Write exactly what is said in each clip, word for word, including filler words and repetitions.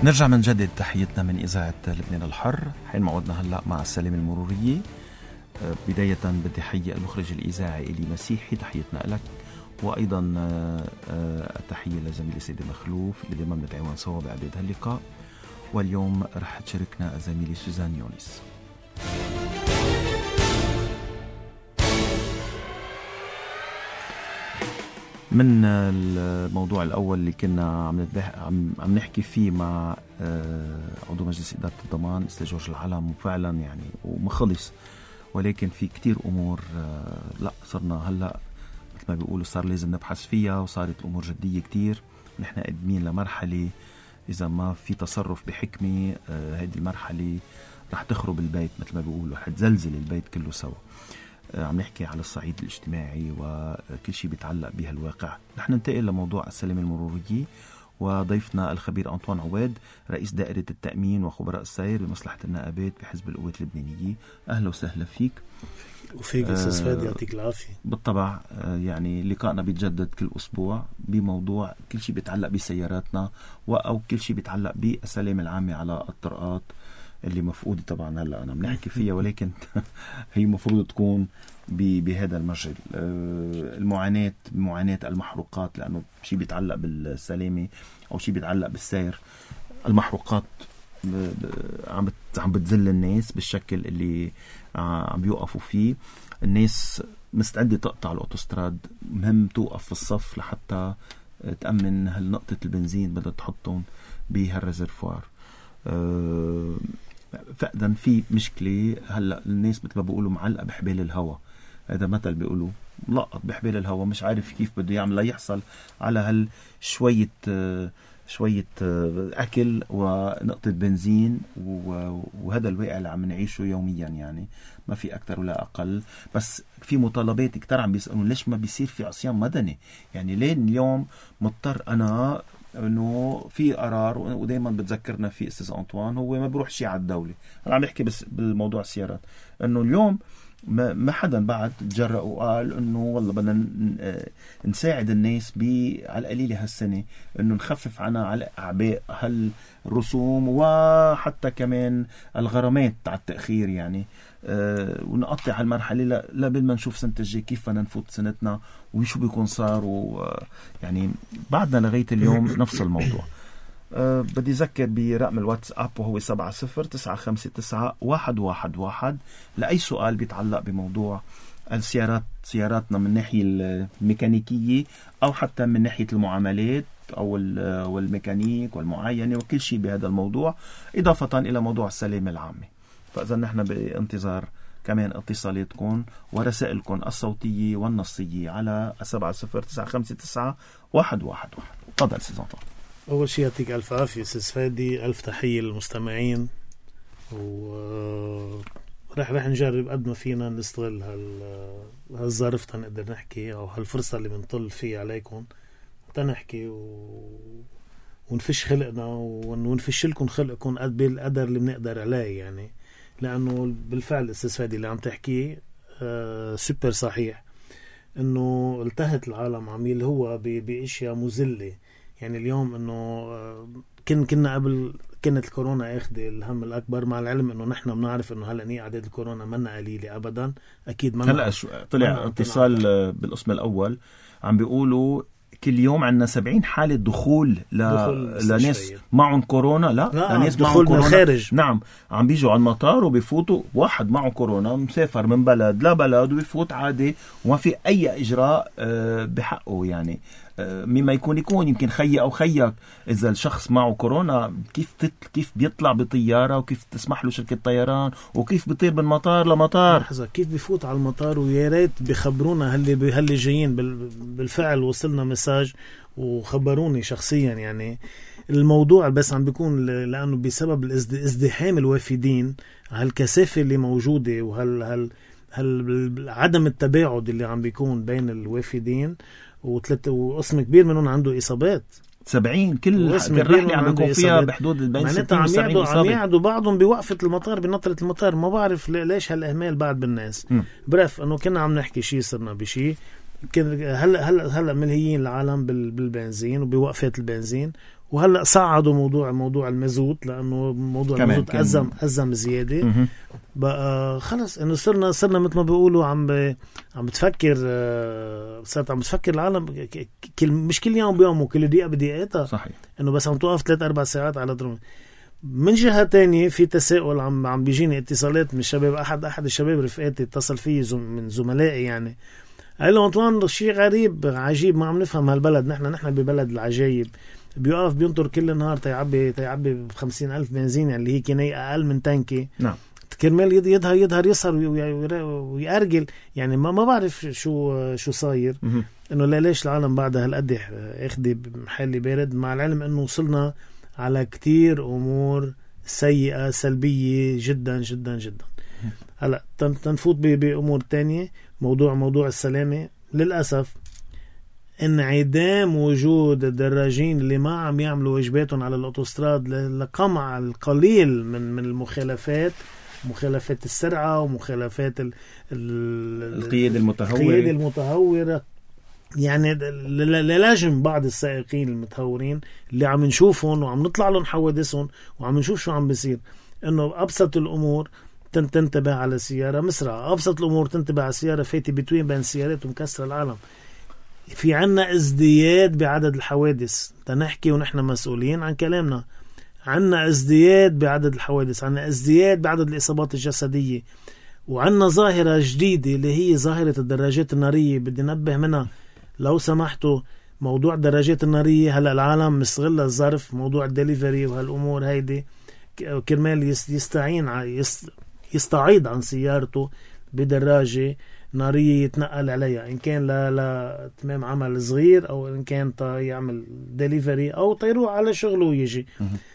نرجع من جديد تحيتنا من إذاعة لبنان الحر. حين موعدنا هلأ مع السلامة المرورية. بداية بدي أحيي المخرج الإذاعي إلي مسيحي، تحيتنا لك، وأيضا التحية لزميلي سيدي مخلوف اللي ما بنتعاون سوا بإعداد هاللقاء. واليوم رح تشاركنا زميلي سوزان يونس. من الموضوع الأول اللي كنا عم, عم, عم نحكي فيه مع عضو مجلس إدارة الضمان أستاذ جورج العلم، وفعلا يعني ومخلص، ولكن في كتير أمور لا صرنا هلأ مثل ما بيقولوا صار لازم نبحث فيها، وصارت الأمور جدية كتير. نحن قادمين لمرحلة إذا ما في تصرف بحكمة هذه المرحلة رح تخرب البيت مثل ما بيقولوا، رح تزلزل البيت كله سوا. عم نحكي على الصعيد الاجتماعي وكل شيء بيتعلق بها الواقع. رح ننتقل لموضوع السلامة المرورية، وضيفنا الخبير أنطوان عواد رئيس دائرة التأمين وخبراء السير بمصلحة النقابات بحزب القوات اللبنانية. أهلا وسهلا فيك. وفيك أستاذ فادي، يعطيك العافية. بالطبع يعني لقائنا بيتجدد كل أسبوع بموضوع كل شيء بيتعلق بسياراتنا أو كل شيء بيتعلق بالسلامة العامة على الطرقات اللي مفقودة طبعا هلا أنا بنحكي فيها، ولكن هي مفروض تكون بهذا المجال. المعاناة معاناة المحروقات، لأنه شيء بيتعلق بالسلامة أو شيء بيتعلق بالسير. المحروقات عم عم بتذل الناس بالشكل اللي عم بيوقفوا فيه. الناس مستعدة تقطع الأوتوستراد، مهم توقف في الصف لحتى تأمن هالنقطة البنزين بدها تحطهم بهالرزرفوار. أه فقدا في مشكلة هلأ الناس مثل ما بيقولوا معلقة بحبال الهوا. هذا مثل بيقولوا ملقط بحبال الهوا، مش عارف كيف بده يعمل ليحصل على هال شوية شوية أكل ونقطة بنزين، وهذا الواقع اللي عم نعيشه يوميا، يعني ما في أكتر ولا أقل. بس في مطالبات كتير عم بيسألون ليش ما بيصير في عصيان مدني، يعني لين اليوم مضطر أنا انه في قرار، ودائما بتذكرنا في استاذ انطوان هو ما بروح شيء على الدوله. انا عم بحكي بس بالموضوع السيارات، انه اليوم ما حدا بعد تجرأ وقال انه والله بدنا نساعد الناس على القليله هالسنه، انه نخفف عنها على اعباء هالرسوم وحتى كمان الغرامات على التاخير، يعني أه ونقطع هالمرحله لا قبل ما نشوف سنه الجاي كيف بدنا نفوت سنتنا وشو بيكون صار. ويعني بعدنا لغايه اليوم نفس الموضوع. أه بدي أذكر برقم الواتساب وهو سبعة صفر تسعة خمسة تسعة واحد واحد واحد لأي سؤال بيتعلق بموضوع السيارات، سياراتنا من ناحية الميكانيكية أو حتى من ناحية المعاملات أو والميكانيك والمعاينة وكل شيء بهذا الموضوع، إضافة إلى موضوع السلامة العامة. فإذا نحن بانتظار كمان اتصالاتكم ورسائلكم الصوتية والنصية على سبعة صفر تسعة خمسة تسعة واحد واحد واحد. تفضل سيزون. أول شيء يعطيك ألف عافية أستاذ فادي، ألف تحية للمستمعين، ورح رح نجرب قد ما فينا نستغل هالظرف تنقدر نحكي أو هالفرصة اللي بنطل فيها عليكم تنحكي و... ونفش خلقنا ونفش لكم خلقكم قد بالقدر اللي بنقدر عليه، يعني لأنه بالفعل أستاذ فادي اللي عم تحكيه آه سوبر صحيح، إنه التهت العالم عميل هو بأشياء مزلة. يعني اليوم إنه كن كنا قبل كانت الكورونا أخذ الهم الأكبر، مع العلم إنه نحن بنعرف إنه هلأ نية عدد الكورونا منا قليلة أبدا، أكيد منا. هلأ طلع اتصال بالقسم الأول عم بيقولوا كل يوم عندنا سبعين حالة دخول, ل... دخول لناس معهم كورونا. لا, لا لناس دخول من الخارج. نعم عم بيجوا على المطار وبيفوتوا، واحد معه كورونا مسافر من بلد لبلد وبيفوت عادي وما في أي إجراء بحقه. يعني مما يكون يكون يمكن خي أو خيك، إذا الشخص معه كورونا كيف تت... كيف بيطلع بطيارة وكيف تسمح له شركة طيران وكيف بيطير من مطار لمطار. لحظة، كيف بيفوت على المطار؟ ويا ريت بيخبرونا هاللي هاللي جايين بال... بالفعل وصلنا مساج وخبروني شخصيا. يعني الموضوع بس عم بيكون لأنه بسبب الازدحام الوافدين، هالكثافة اللي موجودة وهال هال... هال... عدم التباعد اللي عم بيكون بين الوافدين، وثلاث وقسم كبير منهم عنده إصابات. سبعين كل الرحلة عم بيكون فيها بحدود بين ستين وسبعين إصابة. عم يعدوا بعضهم بوقفة المطار بنطرة المطار. ما بعرف ليش هالإهمال بعد بالناس. برف أنه كنا عم نحكي شيء صرنا بشيء. هلا هلا هلا ملهيين العالم بالبنزين وبوقفات البنزين، وهلا صعدوا موضوع موضوع المازوت لانه موضوع كمان المازوت ازم ازم زياده. م- بقى خلص انه صرنا صرنا مثل ما بيقولوا عم ب... عم بتفكر صرت عم بتفكر العالم كل مش كل يوم بيوم وكل دقيقه بدقيقتها. صحيح. انه بس عم توقف ثلاث اربع ساعات على درون. من جهه تانية في تساؤل عم عم بيجيني اتصالات من الشباب. احد احد الشباب رفقاتي اتصل في زم... من زملائي يعني قال له انطوان شيء غريب عجيب ما عم نفهم هالبلد. نحن نحن ببلد العجايب. بيقف بينطر كل النهار تيعبي تيعبي بخمسين ألف بنزين يعني اللي هي كناية أقل من تانكي. نعم. كرمال يظهر يظهر يسهر ويأرجل يعني ما ما بعرف شو شو صاير. إنه لا ليش العالم بعدها هالقد اخدي محلي بارد مع العلم إنه وصلنا على كتير أمور سيئة سلبية جدا جدا جدا. هلا تنفوت بأمور تانية. موضوع موضوع السلامة للأسف انعدام وجود الدراجين اللي ما عم يعملوا واجباتهم على الأوتوستراد لقمع القليل من من المخالفات مخالفات السرعة ومخالفات ال ال القيادة المتهورة القيادة المتهورة يعني لازم بعض السائقين المتهورين اللي عم نشوفهم وعم نطلع لهم حوادثهم وعم نشوف شو عم بيصير. انه ابسط الامور تنتبه على سيارة مسرعة. ابسط الامور تنتبه على سيارة فايتة بتوين بين سيارات ومكسر العالم. في عنا ازدياد بعدد الحوادث. تنحكي ونحن مسؤولين عن كلامنا. عنا ازدياد بعدد الحوادث. عنا ازدياد بعدد الإصابات الجسدية. وعنا ظاهرة جديدة اللي هي ظاهرة الدراجات النارية. بدي نبه منها لو سمحتوا. موضوع الدراجات النارية هلأ العالم مستغل الظرف موضوع الدليفري وهالأمور هيدي كرمال يستعين يستعيد عن سيارته بدراجة نارية يتنقل عليها إن كان لا لا تمام عمل صغير أو إن كان يعمل دليفري أو يروح على شغله ويجي.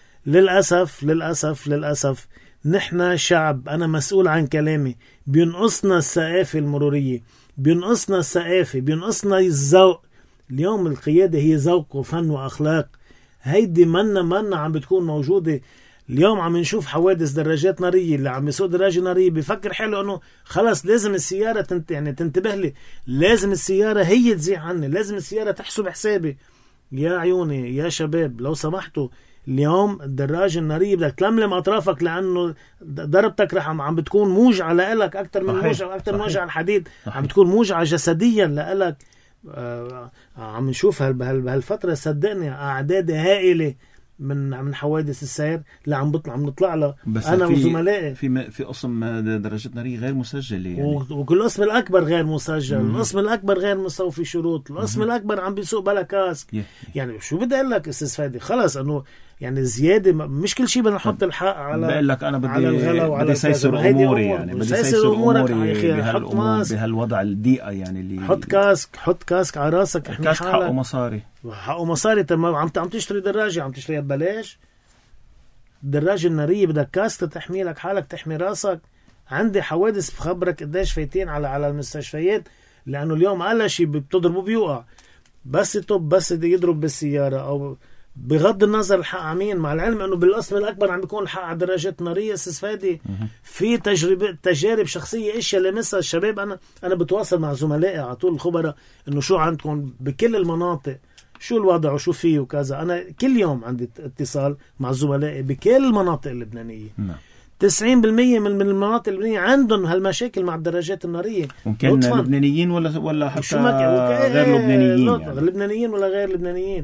للأسف للأسف للأسف نحن شعب أنا مسؤول عن كلامي بينقصنا الثقافة المرورية بينقصنا الثقافة بينقصنا الذوق. اليوم القيادة هي ذوق وفن وأخلاق. هيدي منا منا عم بتكون موجودة. اليوم عم نشوف حوادث دراجات نارية. اللي عم يسوق دراجة نارية بيفكر حاله انه خلاص لازم السيارة تنت يعني تنتبه لي. لازم السيارة هي تزيح عني. لازم السيارة تحسب حسابي. يا عيوني يا شباب لو سمحتوا اليوم الدراجة النارية بدك تلملم اطرافك لانه ضربتك رح عم بتكون موجعة لإلك اكتر من موجعة اكتر من موجعة الحديد. عم بتكون موجعة جسديا لإلك. آه عم نشوف بهالفترة صدقني اعداد هائلة من من حوادث السير اللي عم بطلع عم نطلع له انا وزملائي. في في قسم درجات نارية غير مسجله يعني. وكل القسم الاكبر غير مسجل. القسم الاكبر غير مستوفي شروط. القسم الاكبر عم بيسوق بلا كاسك. يعني شو بدي اقول لك استاذ فادي خلص انه يعني زياده مش كل شيء بدنا نحط الحق على بقول لك انا بدي بدي سيسر اموري يعني بدي سيسر اموري بهالامور بهالوضع الضيقه يعني اللي حط كاسك حط كاسك على راسك. احنا كاسك حقه مصاري حقه مصاري. تمام عم عم تشتري دراجه عم تشتريها ببلاش. الدراجه الناريه بدك كاسك تحمي لك حالك تحمي راسك. عندي حوادث بخبرك قديش فايتين على على المستشفيات لانه اليوم اقل شيء بتضربه بيوقع بس يطب بس يضرب بالسياره او بغض النظر الحق عمين. مع العلم انه بالقسم الاكبر عم بيكون الحق على دراجات ناريه. استاذ فادي في تجربه تجارب شخصيه اشياء لمسها الشباب. انا انا بتواصل مع زملائي على طول الخبراء انه شو عندكم بكل المناطق شو الوضع وشو فيه وكذا. انا كل يوم عندي اتصال مع زملائي بكل المناطق اللبنانيه. تسعين بالمية من من المناطق اللبنانيه عندهم هالمشاكل مع الدراجات الناريه. ممكن لبنانيين ولا ولا حتى غير لبنانيين يعني. لبنانيين ولا غير لبنانيين.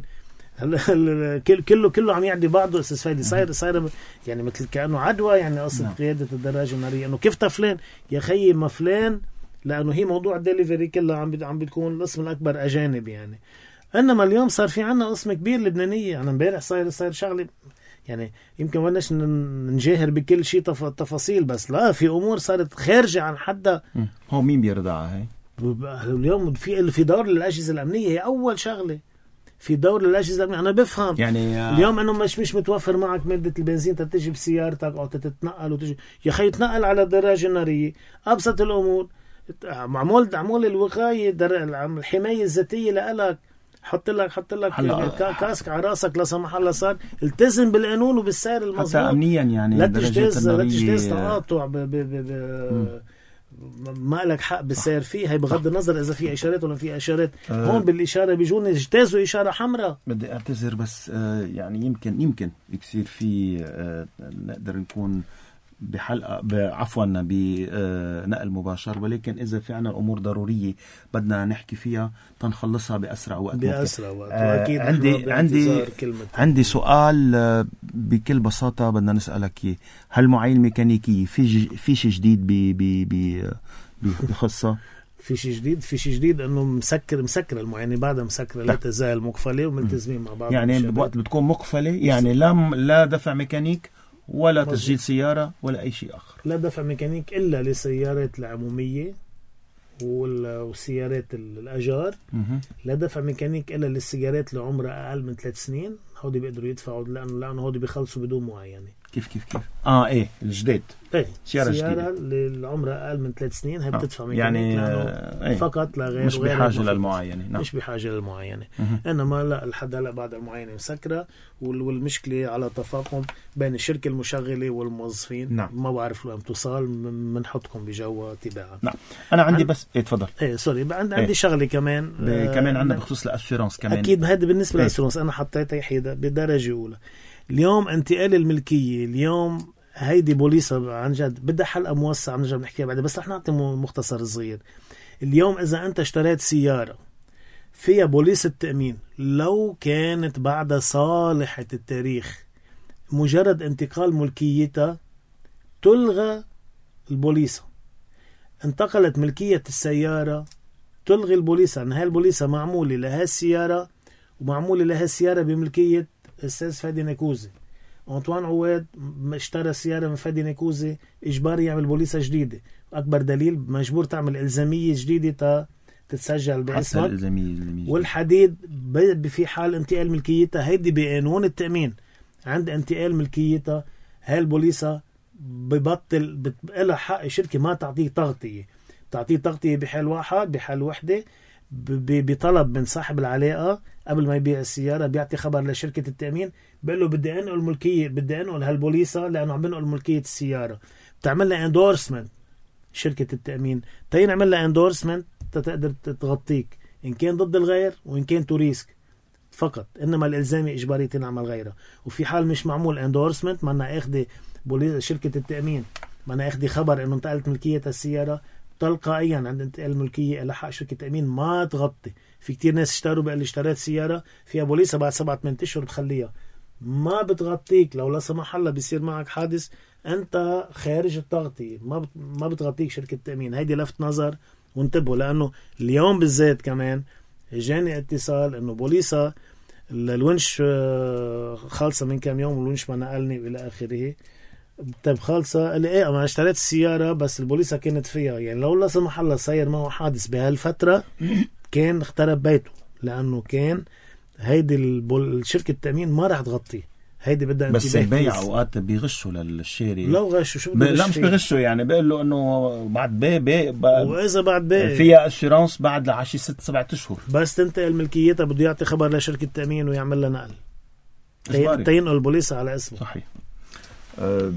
كله كله عم يعدي بعضه استاذ فادي. صاير صاير يعني مثل كانه عدوى يعني قصه نعم. قياده الدراجه الناريه انه كيف فلان يا خيي ما فلان لانه هي موضوع الدليفري كله عم عم بتكون القسم الاكبر اجانب يعني. انما اليوم صار في عنا قسم كبير لبنانيه. انا امبارح صاير صاير شغله يعني يمكن وناش نجاهر بكل شيء تف... تفاصيل بس لا في امور صارت خارجه عن حدها. هو مين بيرضعها هي اليوم؟ في في دور للاجهزه الامنيه. هي اول شغله في دور للاجهزه الامنيه. انا بفهم يعني اليوم انه مش مش متوفر معك ماده البنزين تتجي بسيارتك او تتنقل وتجي يا خي تنقل على دراجه ناريه. ابسط الامور معمول معمول الوقايه الحمايه الذاتيه لك. حط لك حط لك كاسك على راسك لا سمح الله صار التزم بالقانون وبالسعر المظبوط حتى امنيا يعني لا تجتاز لا تجتاز تقاطع ب ب ب ما لك حق بالسير فيه. هي بغض النظر اذا في اشارات ولا في اشارات. أه هون بالاشاره بيجوني اجتازوا اشاره حمراء. بدي اعتذر بس آه يعني يمكن يمكن يصير في آه نقدر نكون بحلقة عفوا بنقل مباشر، ولكن إذا في عنا أمور ضرورية بدنا نحكي فيها تنخلصها بأسرع وقت بأسرع وقت. آه عندي عندي عندي سؤال آه بكل بساطة بدنا نسألك إياه. هل معايير الميكانيكية في في شيء جديد بخصها؟ في شيء جديد في شيء جديد انه مسكر مسكر المعينة بعدها مسكرة لا تزال مقفلة وملتزمين مع بعض. يعني بوقت بتكون مقفلة يعني لا لا دفع ميكانيك ولا مزيد. تسجيل سيارة ولا أي شيء آخر. لا دفع ميكانيك إلا للسيارات العمومية والسيارات الأجار. مه. لا دفع ميكانيك إلا للسيارات اللي عمرها أقل من ثلاث سنين. هودي بيقدروا يدفعوا لأنه لأنه هودي بيخلصوا بدون معاينة. كيف كيف كيف آه إيه الجديد إيه سيارة, سيارة اللي عمرها أقل من ثلاث سنين هي آه. بتدفع ميكانيك يعني إيه. فقط لا غير. مش بحاجة للمعاينة. نعم. مش بحاجة للمعاينة. إنما لا لحد هلا بعد المعاينة مسكرة والمشكلة على تفاقم بين الشركة المشغلة والموظفين. نعم. ما بعرف لو توصل بنحطكم بجوا تباعا. نعم. أنا عندي عن... بس إيه تفضل. إيه سوري عندي إيه. شغلة كمان ب... آه كمان عندنا بخصوص الأسيرانس كمان. أكيد هذا بالنسبة إيه. للأسيرانس أنا حطيتها حيدة بدرجة أولى. اليوم انتقال الملكية اليوم هيدي بوليصة عن جد بدها حلقة موسعة نرجع نحكيها بعد، بس رح نعطي مختصر صغير. اليوم إذا أنت اشتريت سيارة فيها بوليصة تأمين لو كانت بعد صالحة التاريخ مجرد انتقال ملكيتها تلغى البوليصة. انتقلت ملكية السيارة تلغي البوليصة. أن هاي البوليصة معمولة لها السيارة ومعمولة لها السيارة بملكية أستاذ فادي نيكوزي. أنطوان عواد اشترى سيارة من فادي نيكوزي إجباري يعمل بوليصة جديدة. أكبر دليل مجبور تعمل إلزامية جديدة تتسجل باسمك. والحديد في حال انتقال ملكيتها هيدي بقانون التأمين عند انتقال ملكيتها هاي البوليصة ببطل بتبقى حق الشركة ما تعطيه تغطية. تعطيه تغطية بحال واحد بحال وحدة بطلب من صاحب العلاقة قبل ما يبيع السيارة بيعطي خبر لشركة التأمين بيقول له بدي أنقل الملكية بدي أنقل هالبوليصة لأنه عم بنقل ملكية السيارة. بتعمل لها اندورسمنت شركة التأمين تين عمل لها اندورسمنت تقدر تغطيك إن كان ضد الغير وإن كان توريسك فقط. إنما الإلزامي إجباري تنعمل غيرها. وفي حال مش معمول اندورسمنت ما أنا أخذ شركة التأمين ما أنا أخذ خبر إنه انتقلت ملكية السيارة تلقائيا عند انتقال الملكية إلى حق شركة تأمين ما تغطي. في كتير ناس اشتروا بقى اللي اشتريت سيارة فيها بوليصة بعد سبعة ثمانية أشهر بتخليها ما بتغطيك. لو لا سمح الله بيصير معك حادث أنت خارج التغطية ما بت... ما بتغطيك شركة تأمين. هيدي لفت نظر وانتبهوا لأنه اليوم بالذات كمان جاني اتصال إنه بوليصة الونش خالصة من كام يوم والونش ما نقلني إلى آخره. طيب خالصة قال لي ايه انا اشتريت السيارة بس البوليصة كانت فيها يعني لو لا سمح الله صاير معه حادث بهالفترة كان اخترب بيته لأنه كان هيدي البول... شركة التأمين ما راح تغطيه. هيدي بدها بس البيع اوقات بيغشوا للشاري. لو غشوا شو ب... لا مش بيغشوا يعني بيقول له انه بعد بيع بيع ب... واذا بعد بيع فيها اشيرانس بعد لعشي ست سبعة اشهر بس تنتقل ملكيتها بده يعطي خبر لشركة التأمين ويعمل لها نقل تين... تينقل البوليصة على اسمه. صحيح. أه...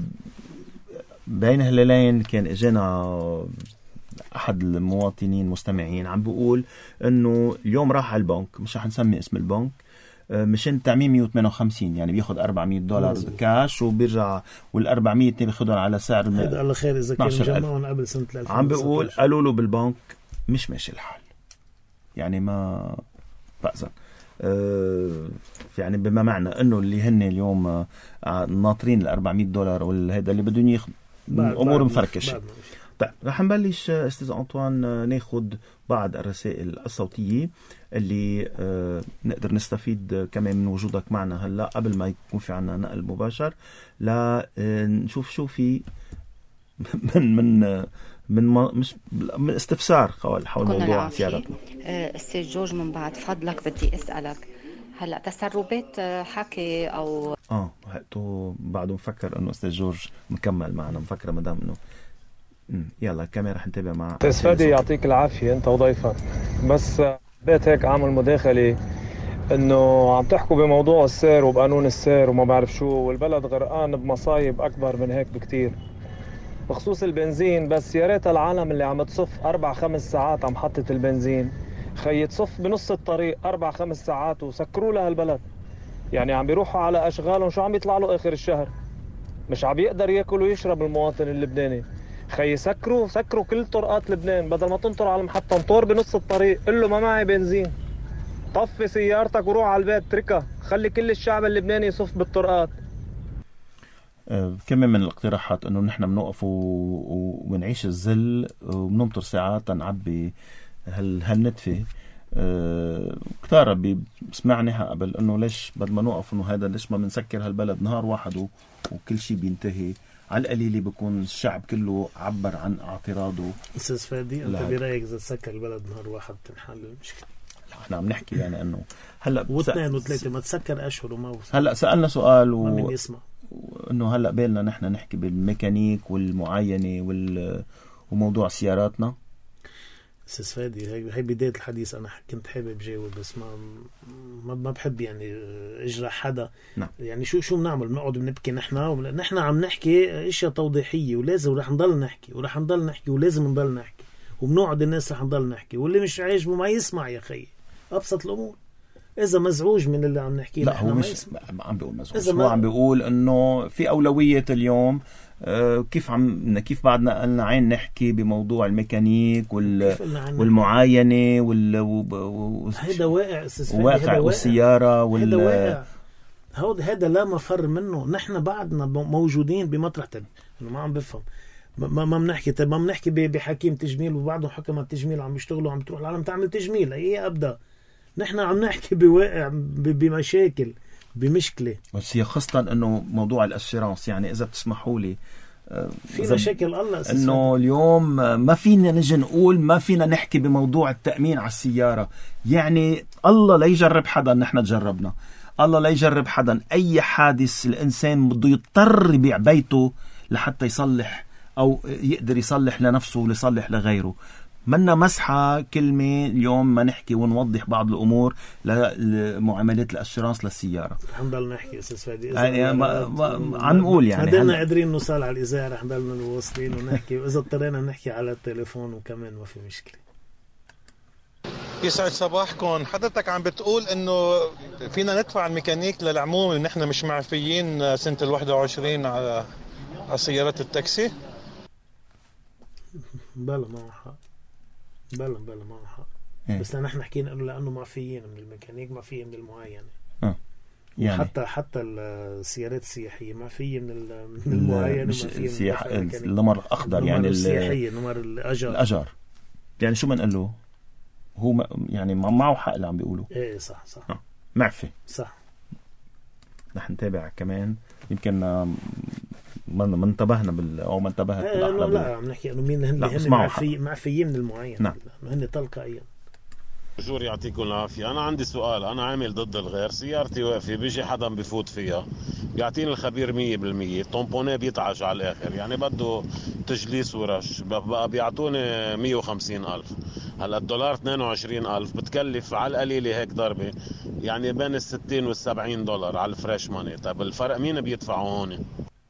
بين هلالين كان اجانا احد المواطنين مستمعين عم بيقول انه اليوم راح على البنك مش رح نسمي اسم البنك مشان تعميم مية وثمانية وخمسين يعني بياخد أربعمية دولار مزبوط. كاش وبيرجع والأربعمية بياخدهم على سعر هذا الله خير اذا كان مجمعهم قبل سنه ألفين وتسعة عشر. عم بيقول قالوا له بالبنك مش ماشي الحال يعني ما بأذن أه يعني بما معنى انه اللي هن اليوم آه ناطرين ال أربعمية دولار والهذا اللي بدهم ياخذ الامور مفركشه. طيب رح نبلش استاذ أنطوان ناخد بعض الرسائل الصوتيه اللي آه نقدر نستفيد كمان من وجودك معنا هلا قبل ما يكون في عنا نقل مباشر لا آه نشوف شو في من من من مش من استفسار حول موضوع سيارتنا. استاذ جورج من بعد فضلك بدي اسالك هلا تسربات حكي او اه هاتو بعده مفكر انه استاذ جورج مكمل معنا مفكره مدام انه يلا كمان رح نتابع مع استاذ فادي يعطيك العافيه انت وضيفك. بس بيت هيك عامل مداخله انه عم تحكوا بموضوع السير وبقانون السير وما بعرف شو والبلد غرقان بمصايب اكبر من هيك بكتير. بخصوص البنزين، بس يا ريت العالم اللي عم تصف أربع خمس ساعات عم محطة البنزين خي تصف بنص الطريق أربع خمس ساعات وسكروا لها البلد. يعني عم بيروحوا على أشغالهم، شو عم يطلع له آخر الشهر؟ مش عم يقدر ياكل ويشرب المواطن اللبناني. خي سكروا سكروا كل طرقات لبنان، بدل ما تنطر على المحطة انطر بنص الطريق، قل له ما معي بنزين، طفي سيارتك وروح على البيت تركها، خلي كل الشعب اللبناني يصف بالطرقات. كم من الاقتراحات انه نحن بنوقف وبنعيش الذل وبنمطر ساعات نعبي هال هالنتفه. أه كتار بسمعني قبل انه ليش بدل ما نوقف انه هذا ليش ما بنسكر هالبلد نهار واحد وكل شيء بينتهي. على القليل بيكون الشعب كله عبر عن اعتراضه. استاذ فادي انت برايك اذا تسكر البلد نهار واحد بتنحل المشكله؟ احنا عم نحكي يعني انه هلا واثنين وثلاثه ما تسكر اشهر وما وصل. هلا سالنا سؤال و... ما مين يسمع انه هلا بالنا نحن نحكي بالميكانيك والمعاينه وال... وموضوع سياراتنا. استاذ فادي هي هي بدايه الحديث، انا كنت حابب جاوب بس ما ما, ما بحب يعني اجرح حدا. نعم. يعني شو شو بنعمل؟ بنقعد بنبكي نحن نحن عم نحكي اشياء توضيحيه ولازم ورح نضل نحكي ورح نضل نحكي ولازم نضل نحكي وبنقعد الناس رح نضل نحكي، واللي مش عاجبه ما يسمع يا خيي. ابسط الامور. اذا مزعوج من اللي عم نحكيه لا هو مش ما عم بيقول مزعوج، هو عم بيقول انه في اولويه اليوم. آه كيف عم كيف بعدنا قلنا عين نحكي بموضوع الميكانيك وال والمعاينه وال و... هذا واقع استاذ واقع والسياره وال هذا واقع. هذا هذا لا مفر منه. نحن بعدنا موجودين بمطرح تاني. انه ما عم بفهم ما ما بنحكي طيب ما بنحكي بحكيم تجميل وبعضهم حكمة تجميل عم يشتغلوا عم تروح العالم تعمل تجميل. ايه ابدا نحن عم نحكي بواقع بمشاكل بمشكله. بس هي خاصه انه موضوع الاسيرانس، يعني اذا بتسمحوا لي في مشاكل الله انه اليوم ما فينا نجي نقول ما فينا نحكي بموضوع التأمين على السيارة. يعني الله لا يجرب حدا، نحن تجربنا، الله لا يجرب حدا. اي حادث الانسان بده يضطر يبيع بيته لحتى يصلح او يقدر يصلح لنفسه ويصلح لغيره. منا مسحة كلمة اليوم ما نحكي ونوضح بعض الأمور لمعاملات الأسيرانس للسيارة. رح نضل نحكي أستاذ فادي يعني ما ما عم نقول يعني هدلنا قادرين نوصل على الإذاعة، رح نضلنا نواصلين ونحكي، وإذا اضطرينا نحكي على التليفون وكمان ما في مشكلة. يسعد صباحكم. حضرتك عم بتقول إنه فينا ندفع الميكانيك للعموم اللي نحن مش معفيين سنة الواحد وعشرين على على سيارات التاكسي؟ بلا ما حق بلا بلا ما حق إيه؟ بس نحن حكينا انه لانه معفيين من الميكانيك، معفيين من المعاينه. اه يعني حتى حتى السيارات السياحيه معفيه من من المعاينه، مش السياح النمر الاخضر يعني السياحيه نمر الاجار الاجار. يعني شو بنقول له؟ هو يعني معه حق اللي عم بيقولوا. ايه صح صح آه. معفي صح. نحن نتابع كمان يمكن ما ما انتبهنا بال او ما انتبهت لا لا, لا عم نحكي انه مين هن هن معفي معفيين من المعين. نعم. هن تلقائيا. جور يعطيكم العافيه. انا عندي سؤال، انا عامل ضد الغير، سيارتي واقفه بيجي حدا بفوت فيها بيعطيني الخبير مية بالمية، طومبونيه بيتعش على الاخر، يعني بده تجليس ورش، بقى بيعطوني مية وخمسين ألف. هلا الدولار اثنين وعشرين ألف، بتكلف على القليله هيك ضربه يعني بين الستين والسبعين دولار على الفريش ماني. طيب الفرق مين بيدفعوا هون؟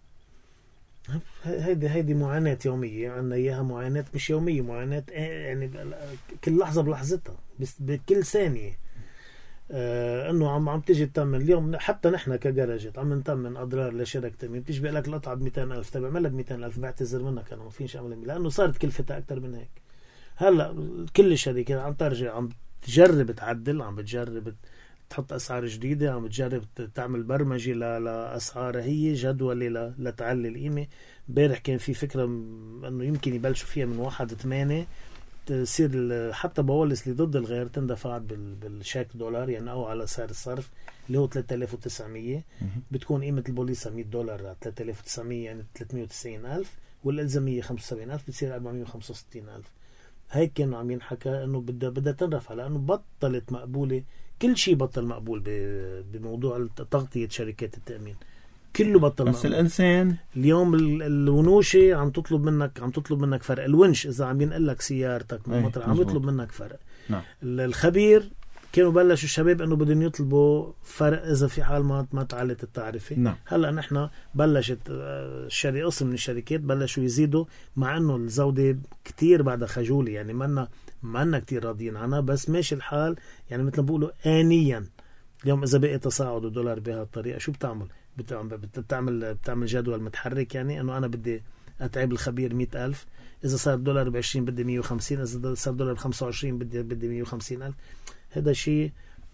هيدي هيدي معاناة يومية عنا إياها، معاناة مش يومية، معاناة يعني كل لحظة بلحظتها، بس بكل ثانية. آه إنه عم عم تيجي تتمن اليوم، حتى نحن كجراجات عم نتمن أضرار لشركة تأمين، بتيجي بيقول لك القطعة ب مئتين ألف، طيب اعملها ب مئتين ألف، بعتذر منك أنا ما فينش أعملها، لأنه صارت كلفتها أكتر من هيك. هلا كل الشركات عم ترجع عم تجرب تعدل، عم بتجرب تحط أسعار جديدة، عم تجرب تعمل برمجة لأسعار هي جدولة لتعلي القيمة. امبارح كان في فكرة أنه يمكن يبلشوا فيها من واحد ثمانية تصير حتى بوليس اللي ضد الغير تندفع بالشيك دولار، يعني أو على سعر الصرف اللي هو ثلاثة آلاف وتسعمية، بتكون قيمة البوليسة مية دولار، ثلاثة آلاف وتسعمية يعني ثلاثمية وتسعين ألف، والإلزامية خمسة وسبعين ألف، بتصير أربعمية وخمسة وستين ألف. هيك كانوا عم ينحكى أنه بدها بدها تنرفع، لأنه بطلت مقبولة، كل شيء بطل مقبول بموضوع تغطية شركات التأمين، كله بطل بس مقبول. الإنسان اليوم الونوشة عم تطلب منك عم تطلب منك فرق، الونش إذا عم ينقل لك سيارتك من مطرح عم يطلب منك فرق. نعم. الخبير كانوا بلشوا الشباب انه بدهم يطلبوا فرق اذا في حال ما ما تعلت التعرفه. نعم. هلا نحن بلشت الشركه قسم من الشركات بلشوا يزيدوا، مع انه الزوده كتير بعدها خجوله، يعني منا منا كتير راضيين عنها، بس ماشي الحال. يعني مثل ما بيقولوا آنيا اليوم اذا بقي تصاعد الدولار بهالطريقه شو بتعمل؟ بتعمل بتعمل جدول متحرك، يعني انه انا بدي اتعب الخبير مئة ألف، اذا صار الدولار بعشرين بدي مية وخمسين، اذا صار الدولار بخمسة وعشرين بدي بدي مية وخمسين ألف. هذا شيء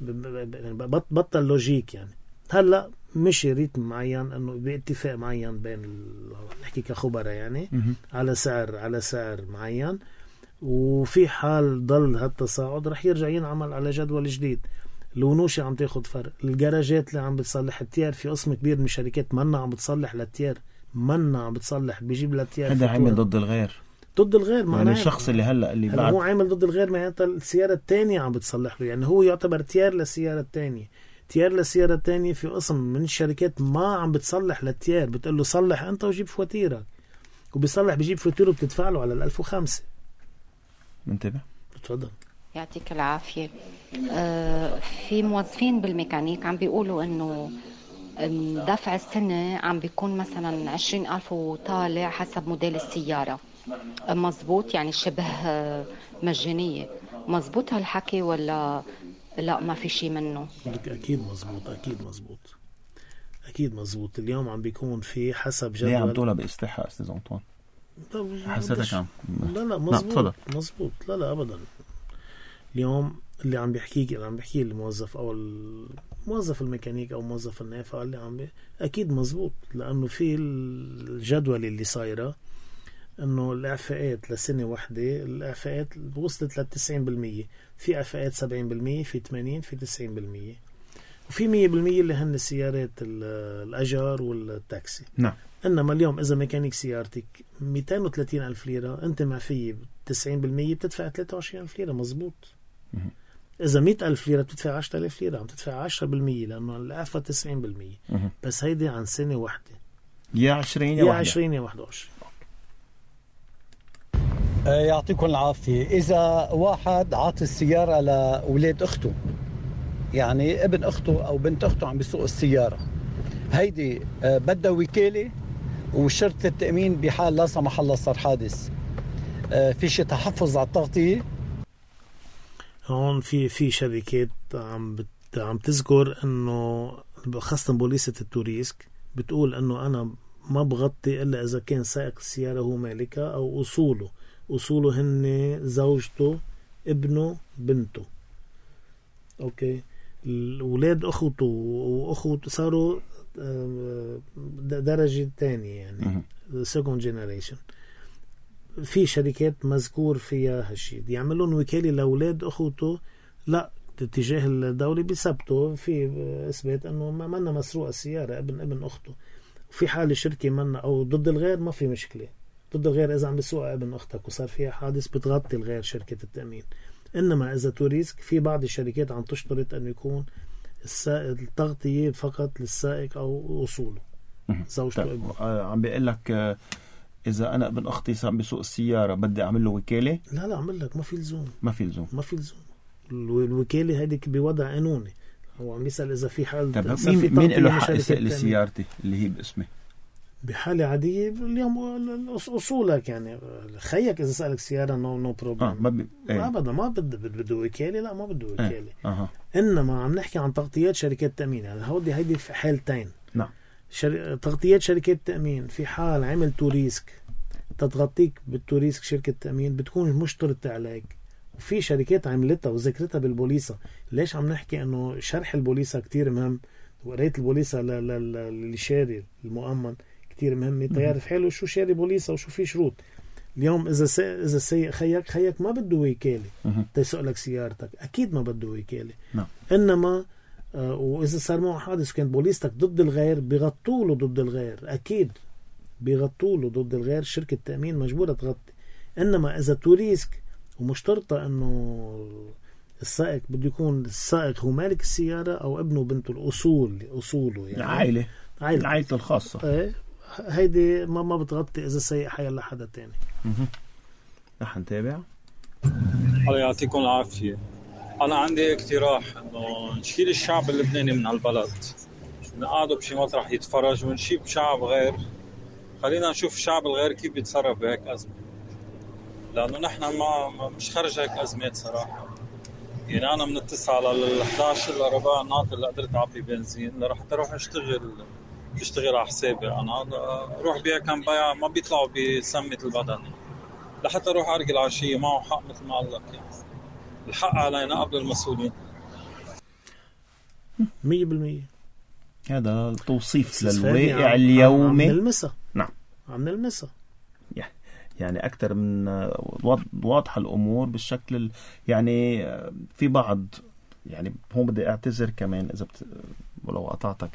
بطل لوجيك. يعني هلا مشي ريتم معين انه باتفاق معين بين نحكي كخبراء يعني على سعر على سعر معين، وفي حال ضل هالتصاعد رح يرجع ينعمل على جدول جديد. الونوشة عم تاخد فرق، الجراجات اللي عم بتصلح التيار في قسم كبير من الشركات منا عم بتصلح للتيار، منا عم بتصلح بيجيب للتيار. هذا عامل ضد الغير ضد الغير يعني الشخص اللي هلا اللي بعد هو عامل ضد الغير، معناتها السيارة الثانية عم بتصلح له، يعني هو يعتبر تيار للسيارة الثانية. تيار للسيارة الثانية في قسم من الشركات ما عم بتصلح للتيار، بتقول له صلح انت وجيب فواتيرك، وبيصلح بيجيب فواتيره بتدفع له على الألف وخمسة. منتبه. تفضل. يعطيك العافية. آه في موظفين بالميكانيك عم بيقولوا انه دفع السنة عم بيكون مثلا عشرين ألف وطالع حسب موديل السيارة، مزبوط؟ يعني شبه مجانية، مزبوط هالحكي ولا لا ما في شيء منه؟ أكيد مزبوط، أكيد مزبوط، أكيد مزبوط. اليوم عم بيكون في حسب جدول. ليه عم تقولها باستحاء أستاذ أنطوان؟ حسيتك عم لا لا مزبوط مزبوط لا لا أبدا. اليوم اللي عم بيحكيك اللي عم بيحكي الموظف او الموظف الميكانيك او موظف النافع اللي عم بي... اكيد مزبوط، لانه في الجدول اللي صايره انه الاعفاءات لسنه واحده الاعفاءات وصلت ل تسعين بالمية، في اعفاءات سبعين بالمية، في ثمانين، في تسعين بالمية، وفي مية بالمية اللي هن السيارات الاجار والتاكسي. نعم. انما اليوم اذا ميكانيك سيارتك مئتين وثلاثين ألف ليره انت معفيه تسعين بالمية بتدفع ثلاثة وعشرين ألف ليره. مزبوط. إذا مئة ألف ليرة بتدفع عشرة آلاف ليرة، عم تدفع عشرة بالمية لأنه الإعفاء تسعين بالمية. بس هيدي عن سنة واحدة، يا عشرين يا عشرين يا واحد وعشرين. يعطيكم العافية. إذا واحد عاطي السيارة لأولاد أخته، يعني ابن أخته أو بنت أخته عم بيسوق السيارة، هيدي بدها وكالة وشرطة التأمين بحال لا سمح الله صار حادث، في شيء تحفظ على التغطية؟ هون في في شركات عم بت عم تذكر انه خاصة بوليسة التوريسك بتقول انه انا ما بغطي الا اذا كان سائق السيارة هو مالكها او اصوله اصوله هن زوجته ابنه بنته. اوكي. الاولاد اخوته واخوته صاروا درجة تانية يعني second generation. في شركات مذكور فيها هالشيء يعملون وكالة لأولاد أخوته، لا اتجاه الدولة بيثبتوا في إثبات أنه ما منا مسروق السيارة ابن ابن أخته. وفي حال الشركة منا أو ضد الغير ما في مشكلة. ضد الغير إذا عم بيسوق ابن أختك وصار فيها حادث بتغطي الغير شركة التأمين. إنما إذا توريسك في بعض الشركات عم تشترط أن يكون السائق التغطية فقط للسائق أو أصوله زوجته ابنه. عم بيقول لك إذا أنا ابن أختي صار بيسوق السيارة بدي أعمل له وكالة؟ لا لا أعمل لك ما في لزوم. ما في لزوم. ما في لزوم. الوكالة هذيك بوضع قانوني. هو عم يسأل إذا في حال. طب مين مين له حق يسأل لي سيارتي اللي هي باسمي؟ بحالة عادية اليوم أصولك يعني خيك إذا سألك سيارة نو نو بروبلم. آه ما بي... ايه. أبدا ما بده بده وكالة. لا ما بده وكالة. ايه. أه. إنما عم نحكي عن تغطيات شركات تأمين. يعني هودي هيدي في حالتين. نعم. شر... تغطيات شركات تأمين في حال عمل توريسك تتغطيك بالتوريسك شركة تأمين بتكون مشترطة عليك. وفي شركات عملتها وذكرتها بالبوليصة. ليش عم نحكي انه شرح البوليصة كتير مهم وقريت البوليصة اللي شاري المؤمن كتير مهم يعرف حاله شو شاري بوليصة وشو في شروط. اليوم اذا سي... اذا سي... خيك خيك ما بده وكالة تسوق لك سيارتك اكيد ما بده وكالة. نعم. انما آه واذا صار معه حادث وكانت بوليصتك ضد الغير بيغطوا له ضد الغير اكيد بيغطوا له ضد الغير. شركة تأمين مجبورة تغطي. إنما إذا توريسك ومشترطة إنه السائق بده يكون السائق هو مالك السيارة أو ابنه وبنته الأصول أصوله يعني العائلة عائلة عائلته الخاصة. إيه هيدي ما ما بتغطي إذا السائق حيلا حدا تاني. رح نتابع. الله يعطيكم العافية. أنا عندي اقتراح إنه نشيل الشعب اللبناني من هالبلد، نقعدوا بشي مطرح يتفرج ونشيب شعب غير. خلينا نشوف الشعب الغير كيف بيتصرف بهيك أزمة، لأنه نحن ما مش خرج هيك أزمات صراحة. يعني أنا من التسعة للأحد عشر إلا ربع الناطر اللي قدرت أعبي بنزين اللي رح تروح أشتغل بشتغل على حسابي. أنا روح بيع كم بيع ما بيطلعوا بسمة البدن، لحتى أروح أرجل عشية معه حق مثل ما قال لك. يعني الحق علينا قبل المسؤولين. مية بالمية هذا توصيف للواقع اليومي. عم نلمسها. نعم عم نلمسها. يعني أكثر من واضحة الأمور بالشكل ال... يعني في بعض، يعني هون بدي أعتذر كمان إذا بت... ولو قطعتك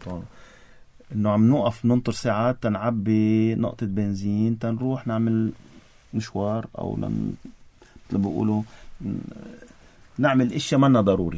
إنه عم نوقف ننطر ساعات تنعبي نقطة بنزين تنروح نعمل مشوار أو لن... مثل بيقولوا نعمل إشياء منا ضرورية.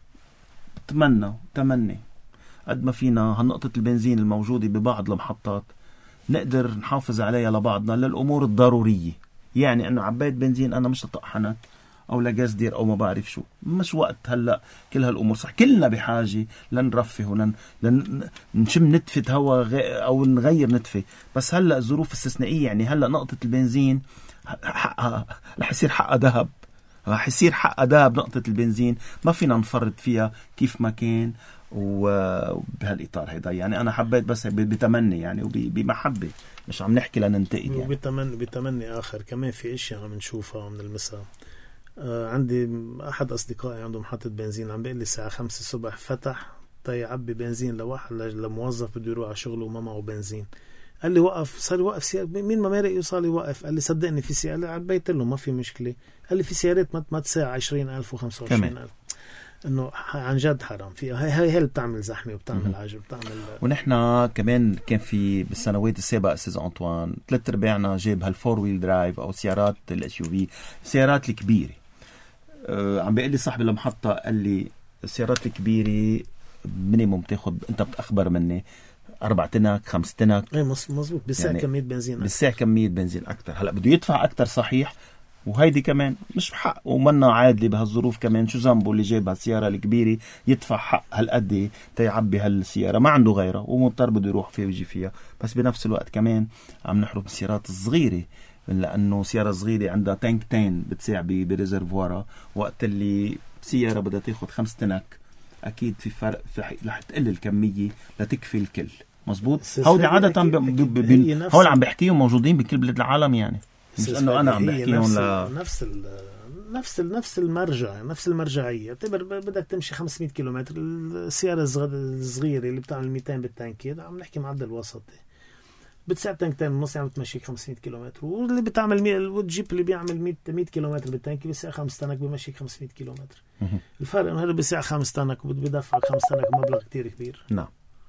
بتمنى تمني قد ما فينا هالنقطة البنزين الموجودة ببعض المحطات نقدر نحافظ عليها لبعضنا للأمور الضرورية. يعني أنه عباية بنزين أنا مش لطقحنك أو لجزدير أو ما بعرف شو، مش وقت هلأ كل هالأمور. صح كلنا بحاجة لنرفه ولن لن نشم نتفة هوا غ... أو نغير نتفة، بس هلأ ظروف استثنائية. يعني هلأ نقطة البنزين حقها رح يصير حقها ذهب، رح يصير حقها ذهب نقطة البنزين، ما فينا نفرط فيها كيف ما كان. وبهالإطار هيدا يعني أنا حبيت بس بتمني يعني وبمحبة، مش عم نحكي لننتقد يعني. وبتمني بتمني آخر كمان في إشياء عم نشوفها من المساء. آه عندي أحد أصدقائي عنده محطة بنزين عم بيقول لي الساعة خمسة الصبح فتح تيعبي بنزين لواحد لموظف بده يروح على شغله وما معه بنزين. قال لي وقف، صار يوقف سيارة مين ما مارق يوصل يوقف. قال لي صدقني في سيارة، عبيت له ما في مشكلة. قال لي في سيارات ما تساع عشرين ألف وخمسة وعشرين ألف. انه عن جد حرام فيها. هي هي اللي بتعمل زحمه وبتعمل عجب بتعمل. ونحن كمان كان في بالسنوات السابقه استاذ انطوان ثلاث ارباعنا جاب هالفور ويل درايف او سيارات الاس يو في، السيارات الكبيره. أه عم بيقول لي صاحبي المحطه قال لي السيارات الكبيره مينيموم تاخذ، انت بتخبر مني أربع تنك خمس تنك. اي مظبوط، بساع يعني كميه بنزين اكثر. بساع كميه بنزين اكثر. هلا بده يدفع اكثر صحيح، وهيدي كمان مش حق ومنا عادلة بهالظروف. كمان شو ذنبه اللي جايب هالسيارة الكبيرة يدفع حق هالقد تيعبي هالسيارة، ما عنده غيرها ومضطر بده يروح فيها ويجي فيها. بس بنفس الوقت كمان عم نحرم السيارات الصغيرة، لأنه سيارة صغيرة عندها تانكتين بتساع بريزرفوارها، وقت اللي سيارة بدها تاخد خمس تنك أكيد في فرق، رح تقل الكمية لتكفي الكل. مظبوط. هودي عادة هول عم بحكيهم موجودين بكل بلاد العالم، يعني مش انه انا عم بحكيهم ل نفس ال نفس ال نفس المرجع نفس المرجعيه. اعتبر بدك تمشي خمسمية كيلومتر، السياره الصغيره اللي بتعمل مئتين بالتانكيد عم نحكي معدل وسطي بتساع تانكتين ونص، عم تمشيك خمسمية كيلومتر. واللي بتعمل الجيب اللي بيعمل مية كيلومتر بالتانكي بساع خمس تنك بيمشيك خمسمية كيلومتر. الفرق انه هذا بساع خمس تنك وبدفعك خمس تنك مبلغ كتير كبير. نعم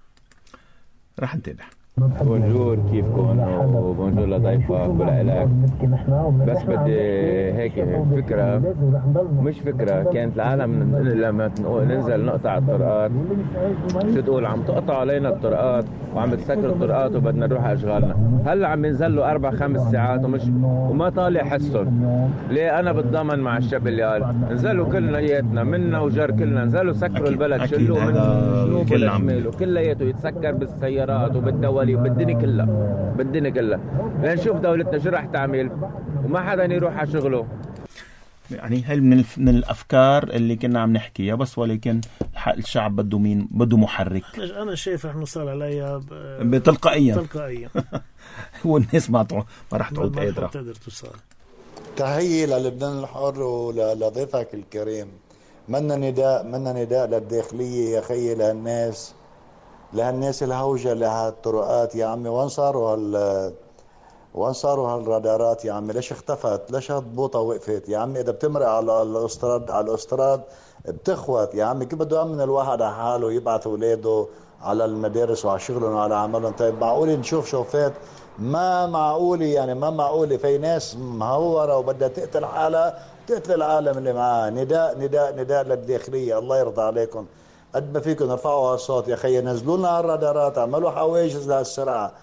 رح نتابع. بونجور كيفكم وبونجور لضيفك ولك. بس بدي هيك فكرة، مش فكرة، كانت العالم لما ننزل نقطع الطرقات شو تقول عم تقطع علينا الطرقات وعم بتسكر الطرقات وبدنا نروح أشغالنا. هلا عم ينزل له أربع خمس ساعات ومش وما طالع حسهم. ليه أنا بتضامن مع الشاب اللي قال نزلوا كلياتنا منا وجر كلنا نزلوا سكروا البلد، شلوا من جنوب لشمال وكلياته يتسكر بالسيارات وبالدوالي وبالدنيا كلها بالدنيا كلها لنشوف دولتنا شو رح تعمل وما حدا يروح على شغله. يعني هاي من من الافكار اللي كنا عم نحكيها، بس ولكن الشعب بده مين؟ بده محرك. انا شايف رح نوصل عليها بتلقائيا تلقائيا والناس ما ما رح تعود قادره تقدر توصل. تحية للبنان الحر ولضيفك الكريم. منا نداء منا نداء للداخليه يا خيي، لهالناس لهالناس الهوجه لهالطرقات يا عمي. وين صاروا هال وين صاروا هالرادارات يا عمي؟ ليش اختفت؟ ليش هالضبوطه وقفت يا عمي؟ اذا بتمرق على الاستراد على الاستراد بتخوت يا عمي. كيف بده يامن الواحد على حاله يبعث اولاده على المدارس وعلى شغلهم وعلى عملهم؟ طيب معقول نشوف شوفات؟ ما معقول يعني ما معقول. في ناس مهوره وبدها تقتل حالها تقتل العالم اللي معاه. نداء نداء نداء للداخليه، الله يرضى عليكم قد ما فيكم ارفعوا هالصوت يا خيي، نزلوا لنا الرادارات، عملوا حواجز لهالسرعه.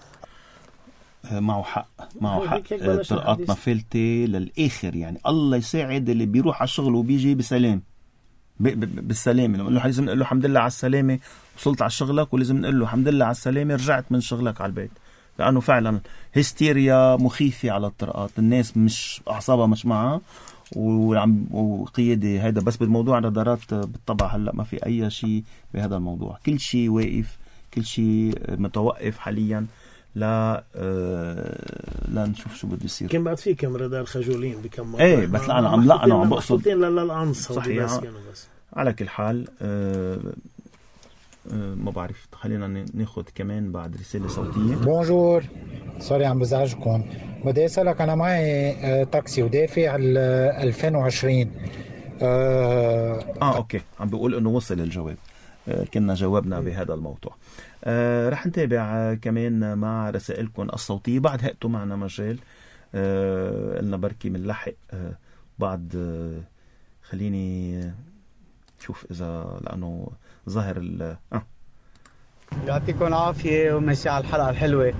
معه حق معه حق. طرقاتنا فلتة للآخر، يعني الله يساعد اللي بيروح على الشغل وبيجي بسلام. بالسلامة. نقول له لازم نقول له الحمد لله على السلامة وصلت على شغلك، ولازم نقول له الحمد لله على السلامة رجعت من شغلك على البيت. لأنه فعلا هستيريا مخيفة على الطرقات، الناس مش أعصابها مش معها وعم وقيادة هيدا. بس بالموضوع الرادارات بالطبع هلأ ما في أي شيء بهذا الموضوع، كل شيء واقف، كل شيء متوقف حاليا لا أه لا نشوف شو بده يصير. كان بعد في كم رادار خجولين بكم مرة. ايه بس لا انا عم لا انا عم بقصد للقنص. صحيح. بس على كل حال أه أه ما بعرف، خلينا ناخذ كمان بعد رسالة صوتية. بونجور، سوري عم بزعجكم، بدي اسالك انا معي أه تاكسي ودافع ألفين وعشرين. اه, آه اوكي، عم بيقول انه وصل الجواب. آه كنا جاوبنا بهذا الموضوع. آه رح نتابع آه كمان مع رسائلكم الصوتية بعد هقتوا معنا مجال. آه لنا بركي من لحق آه بعد آه خليني شوف إذا لأنه ظاهر ال آه يعطيكم العافية ومسي على الحلقة الحلوة.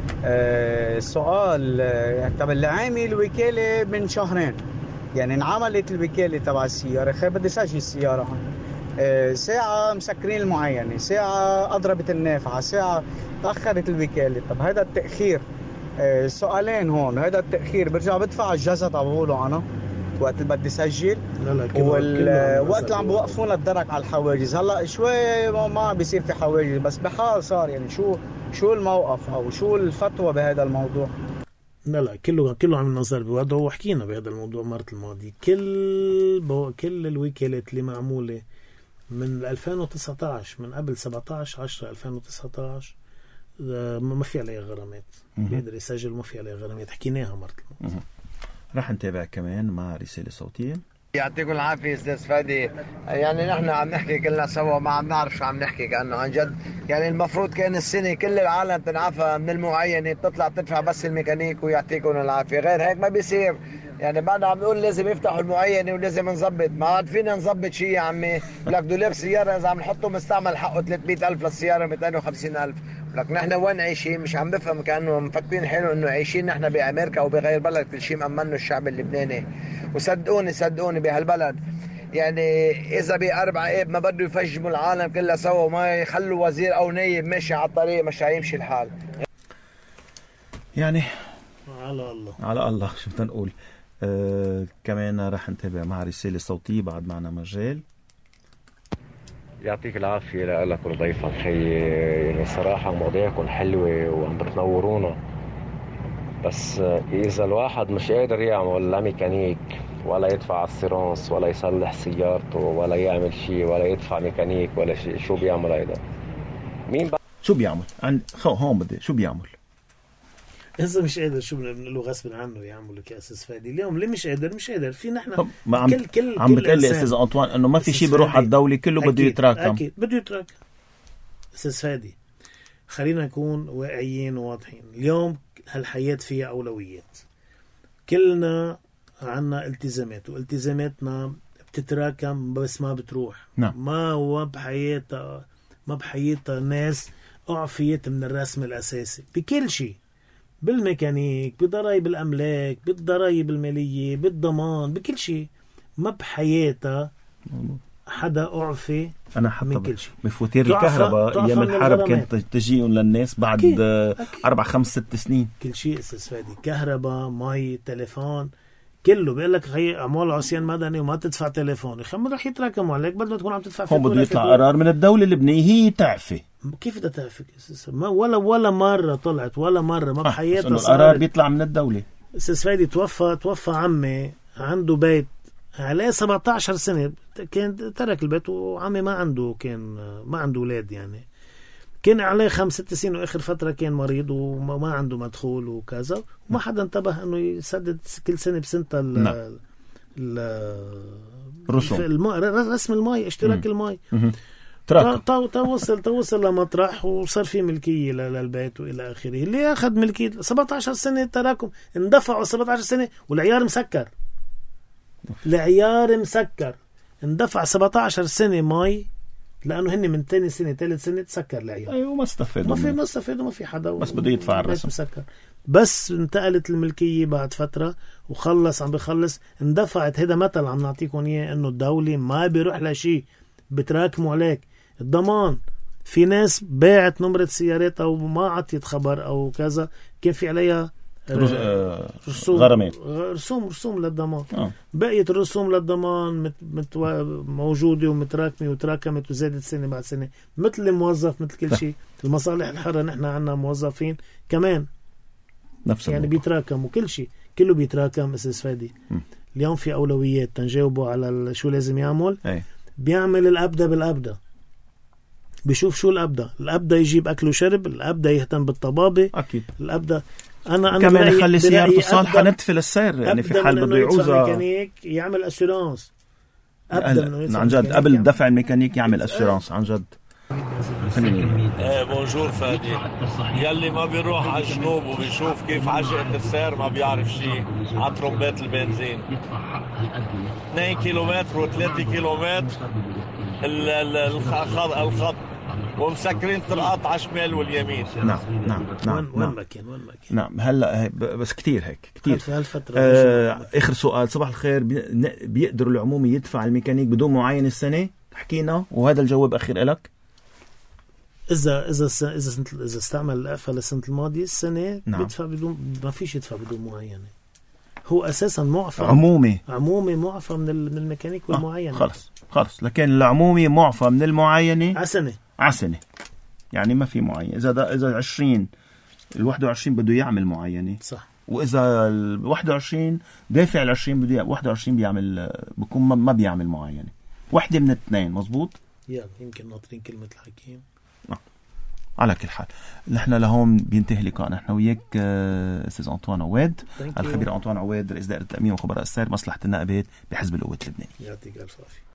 آه سؤال، آه طب اللي عامل وكالة من شهرين، يعني انعملت الوكالة تبع السيارة، خير بدي سجل السيارة هون. ساعة مسكرين المعينة، ساعة أضربت النافعة، ساعة تأخرت الوكالة. طب هذا التأخير سؤالين هون، هذا التأخير برجع بدفع الجزء تبعوله أنا وقت اللي بدي سجل، والوقت اللي عم بوقفون الدرك على الحواجز. هلا شوي ما عم بيصير في حواجز، بس بحال صار يعني شو شو الموقف أو شو الفتوى بهذا الموضوع؟ لا لا كله كله عم نظر بوضعه، وحكينا بهذا الموضوع مرة الماضي. كل بو كل الوكالات اللي معمولة من ألفين وتسعة عشر، من قبل سبعة عشر عشرة ألفين وتسعة عشر ما في عليها غرامات، بيقدر يسجل ما في عليها غرامات، حكيناها مرة. رح نتابع كمان مع رسالة صوتية. يعطيكم العافية أستاذ فادي. يعني نحن عم نحكي كلنا سوا ما عم نعرف شو عم نحكي، كأنه عن جد يعني المفروض كان السنة كل العالم تنعفى من المعينة، تطلع تدفع بس الميكانيك ويعطيكم العافية، غير هيك ما بيصير. يعني بعد عم نقول لازم يفتحوا المعينة ولازم نظبط، ما عاد فينا نظبط شيء يا عمي. لك دولاب سيارة إذا عم نحطه مستعمل حقه ثلاثمية ألف للسيارة مئتين وخمسين ألف. لك نحن وين عايشين؟ مش عم بفهم، كأنه مفكرين حلو إنه عايشين نحن بأمريكا أو بغير بلد كل شيء مأمنه الشعب اللبناني. وصدقوني صدقوني بهالبلد يعني إذا بأربعة آب ما بدوا يفجموا العالم كلها سوا وما يخلوا وزير أو نايب ماشي على الطريق مش هيمشي الحال. يعني على الله على الله شو بدنا نقول. آه كمان رح نتابع مع رسالة صوتية بعد معنا مجال. يعطيك العافية لك ولضيفك خي، يعني صراحة مواضيعكم حلوة وعم بتنورونا، بس إذا الواحد مش قادر يعمل لا ميكانيك ولا يدفع السيرانس ولا يصلح سيارته ولا يعمل شيء ولا يدفع ميكانيك ولا شيء، شو بيعمل هيدا؟ مين بقى؟ شو بيعمل؟ عن خو هون بدي شو بيعمل؟ إذا مش قادر شو بنقول له غصب عنه يعمل كأساس فادي. اليوم ليه مش قادر؟ مش قادر في نحن عم كل كل عم بتقول لي أستاذ أنطوان إنه ما في شيء بيروح على الدولة كله بده يتراكم. أكيد بده يتراكم أستاذ فادي. خلينا نكون واقعيين وواضحين. اليوم هالحياة فيها أولويات، كلنا عنا التزامات والتزاماتنا بتتراكم بس ما بتروح. نعم. ما هو بحياتها ما بحياتها ناس أعفيت من الرسم الأساسي بكل شيء، بالميكانيك، بضرائب الأملاك، بالضرائب المالية، بالضمان، بكل شيء. ما بحياتها حدا أعفي أنا حتى من كل شيء. بفواتير الكهرباء أيام الحرب كانت تجيهم للناس بعد أكيد. أكيد. أربع خمس ست سنين كل شيء أستاذ فادي، كهرباء، مي، تليفون، كله. بيقول لك خي أموال عصيان مدني وما تدفع تليفون، خم رح يتراكموا عليك بدل ما تكون عم تدفع. هون بده يطلع قرار من الدولة اللبنانية هي تعفي. كيف بدها تعفي؟ ما ولا ولا مرة طلعت ولا مرة ما بحياتها. آه القرار بيطلع من الدولة. أستاذ فادي توفى توفى عمي عنده بيت عليه سبعة عشر سنة، كان ترك البيت وعمي ما عنده كان ما عنده أولاد، يعني كان عليه خمس ست سنين وآخر فترة كان مريض وما عنده مدخول وكذا، وما حدا انتبه إنه يسدد كل سنة بسنتها ال الرسوم رسم الماء اشتراك الماء. توصل توصل لمطرح وصار في ملكية للبيت وإلى آخره. اللي أخذ ملكية سبعة عشر سنة تراكم اندفعوا سبعة عشر سنة والعيار مسكر، العيار مسكر اندفع سبعة عشر سنة ماي لأنه هن من تاني سنة ثالث سنة تسكر العيار. أيوة ما استفادوا ما في ما استفادوا ما في حدا بس بده يدفع الرسم مسكر. بس انتقلت الملكية بعد فترة وخلص عم بخلص اندفعت. هذا مثل عم نعطيكم اياه انه الدولة ما بيروح لشيء، بتراكموا عليك الضمان. في ناس باعت نمرة سيارتها وما عطيت خبر او كذا، كان في عليها رسوم غرامات، رسوم رسوم للضمان. آه. بقيت الرسوم للضمان مت مت موجودة ومتراكمة وتراكمت وزادت سنة بعد سنة، مثل الموظف مثل كل شيء. المصالح الحرة نحن عنا موظفين كمان نفس يعني الموضوع. بيتراكم وكل شيء كله بيتراكم. أستاذ فادي م. اليوم في أولويات تنجاوبوا على شو لازم يعمل. أي. بيعمل الأبدأ بالأبدأ، بيشوف شو الأبدأ. الأبدأ يجيب أكل وشرب، الأبدأ يهتم بالطبابة، أكيد الأبدأ أنا أنا كمان يخلي سيارته صالحة ندفل السير، يعني في حال بده يعوزها ميكانيك يعمل أسيرانس. عن جد قبل دفع الميكانيك يعمل أسيرانس عن جد. ايه بونجور فادي. يلي ما بيروح على الجنوب وبيشوف كيف عجقة السير ما بيعرف شيء على ترمبات البنزين. اثنين كيلومتر وثلاثة كيلومتر الخط ومسكرين طرقات على الشمال واليمين. نعم نعم نعم وين مكان وين مكان نعم هلا بس كتير هيك كتير في هالفترة. آه اخر سؤال. صباح الخير، بيقدروا العمومي يدفع الميكانيك بدون معاين السنة؟ حكينا وهذا الجواب اخير لك. إذا إذا إذا إذا استعمل الإعفاء للسنة الماضية السنة نعم. بيدفع بدون، ما فيش يدفع بدون معاينة. هو أساسا معفى عمومي عمومي معفى من من الميكانيك والمعاينة. آه خلص خلص لكن العمومي معفى من المعاينة عسنة عسنة يعني ما في معاينة. إذا ده إذا عشرين الواحد وعشرين بده يعمل معاينة صح، وإذا الواحد وعشرين دافع العشرين بده واحد وعشرين بيعمل بكون ما بيعمل معاينة. واحدة من الاثنين مزبوط. يلا يمكن ناطرين كلمة الحكيم. آه. على كل حال نحن لهون بينتهي لقاءنا نحن وياك استاذ أنطوان عواد، الخبير أنطوان عواد رئيس دائرة التأمين وخبراء السير مصلحة النائبات بحزب القوات اللبناني. يعطيك الف عافية.